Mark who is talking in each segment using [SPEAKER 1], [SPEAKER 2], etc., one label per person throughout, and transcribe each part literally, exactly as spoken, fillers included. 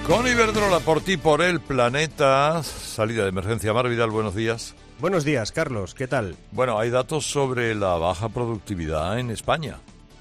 [SPEAKER 1] Con Iberdrola, por ti, por el planeta. Salida de emergencia. Mar Vidal, buenos días.
[SPEAKER 2] Buenos días, Carlos. ¿Qué tal?
[SPEAKER 1] Bueno, hay datos sobre la baja productividad en España.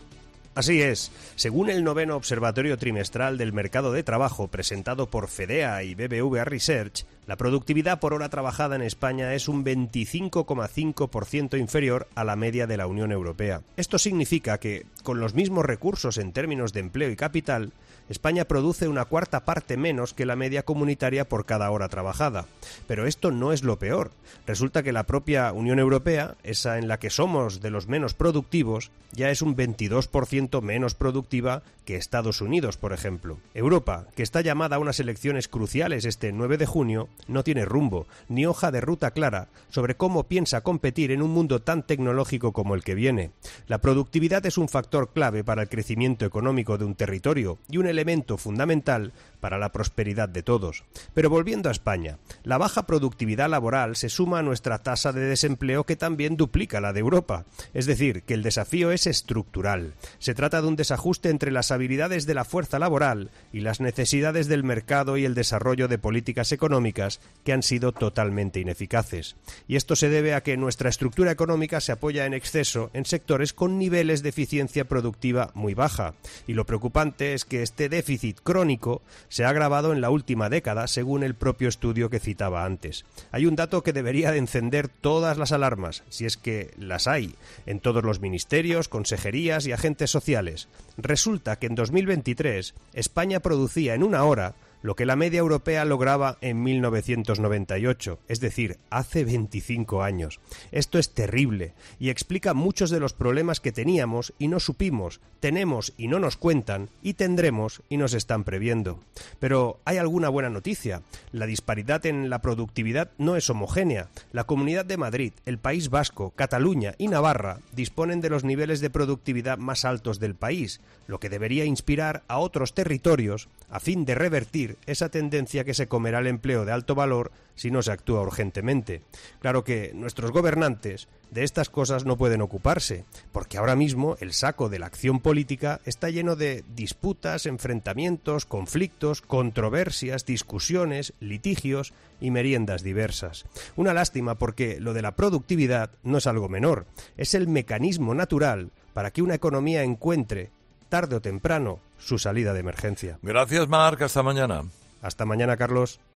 [SPEAKER 2] Así es. Según el noveno Observatorio Trimestral del Mercado de Trabajo presentado por Fedea y B B V A Research, la productividad por hora trabajada en España es un veinticinco coma cinco por ciento inferior a la media de la Unión Europea. Esto significa que, con los mismos recursos en términos de empleo y capital, España produce una cuarta parte menos que la media comunitaria por cada hora trabajada. Pero esto no es lo peor. Resulta que la propia Unión Europea, esa en la que somos de los menos productivos, ya es un veintidós por ciento menos productiva que Estados Unidos, por ejemplo. Europa, que está llamada a unas elecciones cruciales este nueve de junio, no tiene rumbo, ni hoja de ruta clara sobre cómo piensa competir en un mundo tan tecnológico como el que viene. La productividad es un factor clave para el crecimiento económico de un territorio y un elemento fundamental para la prosperidad de todos. Pero volviendo a España, la baja productividad laboral se suma a nuestra tasa de desempleo, que también duplica la de Europa. Es decir, que el desafío es estructural. Se trata de un desajuste entre las habilidades de la fuerza laboral y las necesidades del mercado y el desarrollo de políticas económicas que han sido totalmente ineficaces. Y esto se debe a que nuestra estructura económica se apoya en exceso en sectores con niveles de eficiencia productiva muy baja. Y lo preocupante es que este déficit crónico se ha agravado en la última década, según el propio estudio que citaba antes. Hay un dato que debería de encender todas las alarmas, si es que las hay, en todos los ministerios, consejerías y agentes sociales. Resulta que en dos mil veintitrés España producía en una hora lo que la media europea lograba en mil novecientos noventa y ocho, es decir, hace veinticinco años. Esto es terrible y explica muchos de los problemas que teníamos y no supimos, tenemos y no nos cuentan, y tendremos y nos están previendo. Pero hay alguna buena noticia. La disparidad en la productividad no es homogénea. La Comunidad de Madrid, el País Vasco, Cataluña y Navarra disponen de los niveles de productividad más altos del país, lo que debería inspirar a otros territorios a fin de revertir esa tendencia que se comerá el empleo de alto valor si no se actúa urgentemente. Claro que nuestros gobernantes de estas cosas no pueden ocuparse, porque ahora mismo el saco de la acción política está lleno de disputas, enfrentamientos, conflictos, controversias, discusiones, litigios y meriendas diversas. Una lástima, porque lo de la productividad no es algo menor, es el mecanismo natural para que una economía encuentre, tarde o temprano, su salida de emergencia.
[SPEAKER 1] Gracias, Marc. Hasta mañana.
[SPEAKER 2] Hasta mañana, Carlos.